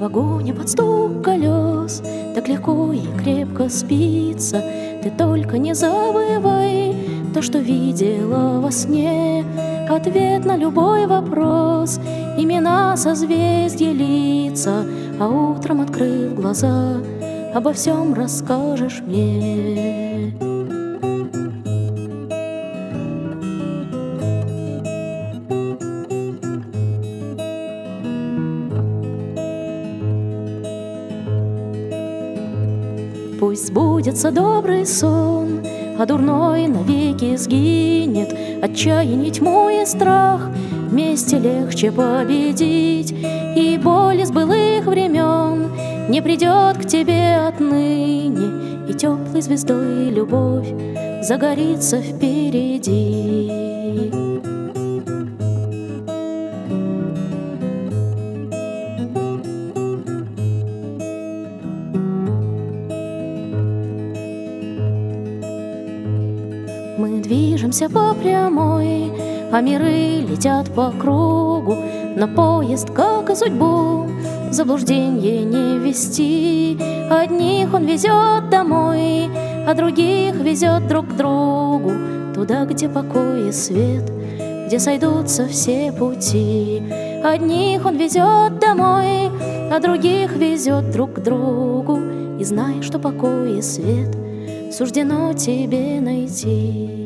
вагоне под стук колес так легко и крепко спится. Ты только не забывай то, что видела во сне, ответ на любой вопрос, имена созвездия лица, а утром, открыв глаза, обо всем расскажешь мне. Пусть сбудется добрый сон, а дурной навеки сгинет. Отчаяние, тьму и страх вместе легче победить, и боль из былых времен не придет к тебе отныне, и теплой звездой любовь загорится впереди. Мы движемся по прямой, а миры летят по кругу. На поезд, как и судьбу, в заблуждение не ввести. Одних он везет домой, а других везет друг к другу, туда, где покой и свет, где сойдутся все пути. Одних он везет домой, а других везет друг к другу. И знай, что покой и свет суждено тебе найти.